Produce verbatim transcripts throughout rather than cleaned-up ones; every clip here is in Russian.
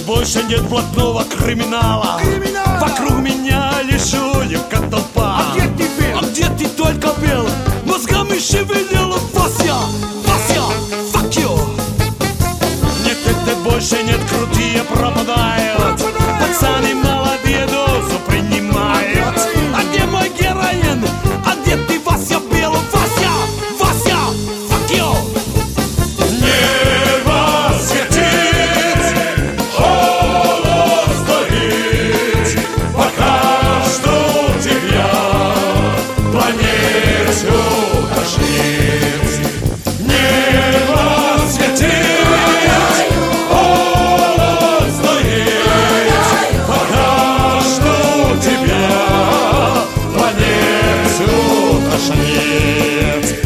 больше нет блатного криминала. Криминала. Вокруг меня лишь уебка толпа. А где ты был? А где ты только был? Мозгами шевелил. Вася, Вася, fuck you. Нет, это больше нет, крутые пропадают. Пацаны молодые дозу принимают. А где мой героин? А где ты, Вася, был? Вася, Вася, fuck you. Небо светит, холод стоит, пока жду тебя, планету тошнит. Небо светит, холод стоит, пока жду тебя, планету тошнит.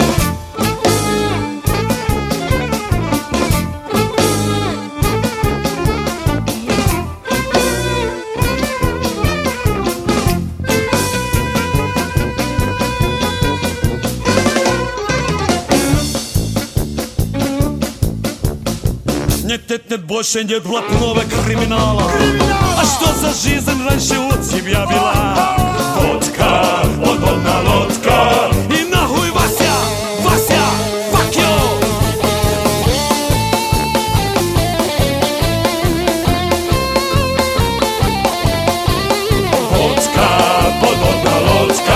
Нет, нет, нет, больше нет блатного криминала. А что за жизнь раньше у тебя была? Водка, подводная лодка. И нахуй, Вася, Вася, fuck you. Водка, подводная лодка.